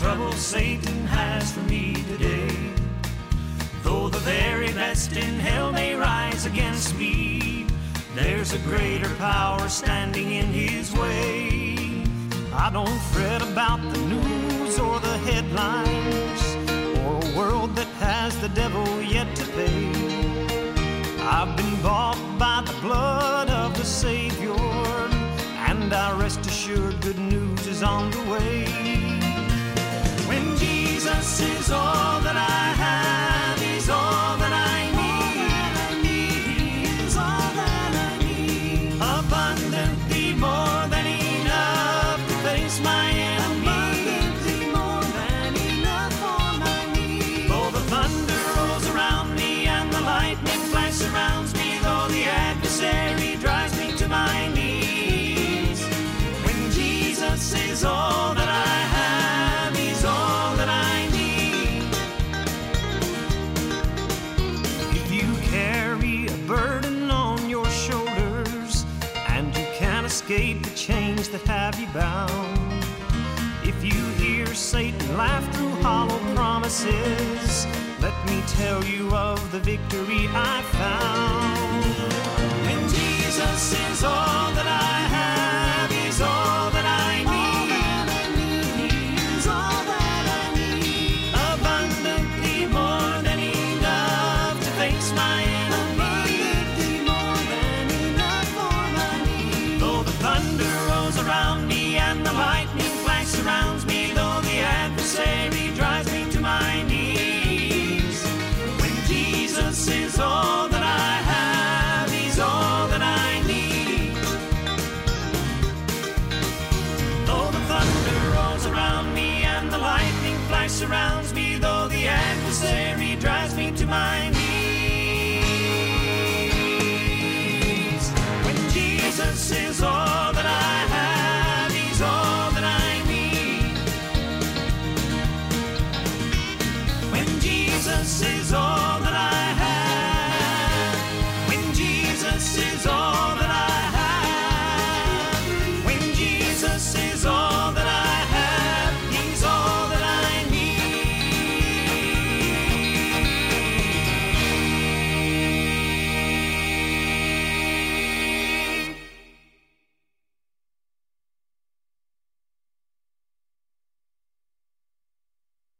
trouble Satan has for me today. Though the very best in hell may rise against me, there's a greater power standing in his way. I don't fret about the news or the headlines, or a world that has the devil yet to pay. I've been bought by the blood of the Savior, and I rest assured good news is on the way. When Jesus is all that I have, he's all that I need. He's all that I need. Abundantly more than enough to face my enemy. Abundantly more than enough for my need. Though the thunder rolls around me and the lightning flash surrounds me, though the adversary drives me to my knees, when Jesus is all that I have, he's all that I need. If you carry a burden on your shoulders and you can't escape the chains that have you bound, if you hear Satan laugh through hollow promises, let me tell you of the victory I found. When Jesus is all